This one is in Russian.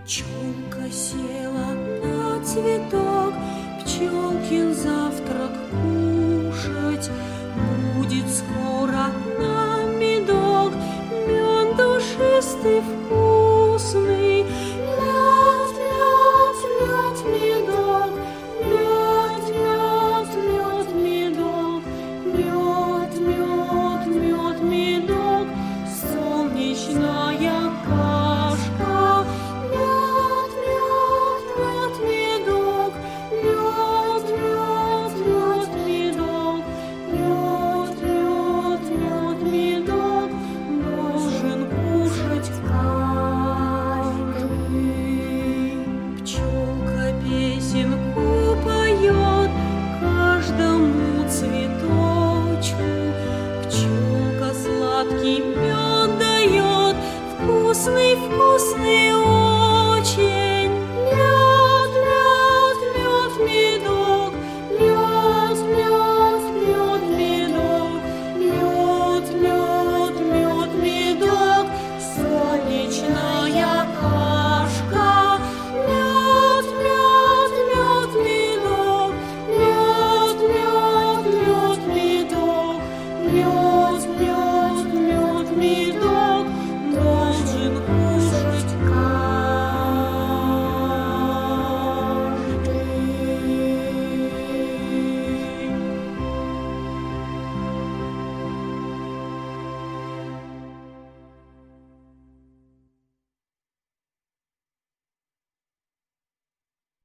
Пчелка села на цветок, пчелкин завтрак кушать. Будет скоро нам медок, мед душистый, вкусный. Мед, мед, мед, медок, мед, мед, мед, медок, мед, мед, мед, медок, солнечная кашка. Мед, мед, мед, медок, мед, мед, мед, медок, мед, мед, мед, медок, должен кушать каждый. Пчелка песенку поет каждому цветочку. Пчелка сладкий мед дает, вкусный, вкусный очень.